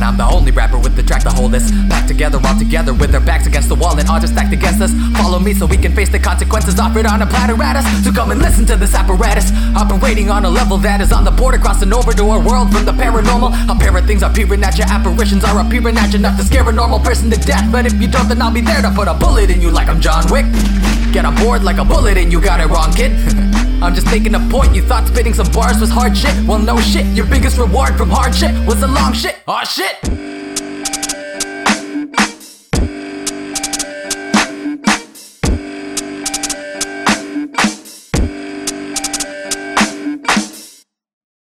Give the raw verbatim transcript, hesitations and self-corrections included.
I'm the only rapper with the track to hold us back together, all together with their backs against the wall and odds are stacked against us. Follow me so we can face the consequences offered on a platter at us. So come and listen to this apparatus, operating on a level that is on the border, crossing over to our world from the paranormal. A pair of things appearing at you, apparitions are appearing at you, enough to scare a normal person to death. But if you don't, then I'll be there to put a bullet in you like I'm John Wick. Get on board like a bullet and you got it wrong, kid. I'm just making a point, you thought spitting some bars was hard shit. Well no shit, your biggest reward from hardship was the long shit. Aw shit.